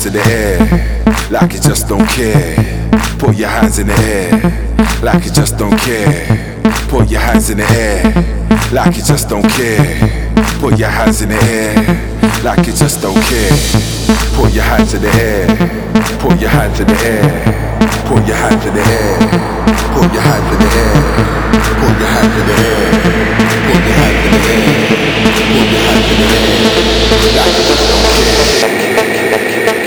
in the air, like you just don't care. Put your hands in the air, like you just don't care. Put your hands in the air, like you just don't care. Put your hands in the air, like you just don't care. Put your hands in the air, put your hands in the air, put your hands in the air, put your hands in the air, put your hands in the air, put your hands in the air, put your hands in the air, like you just don't care.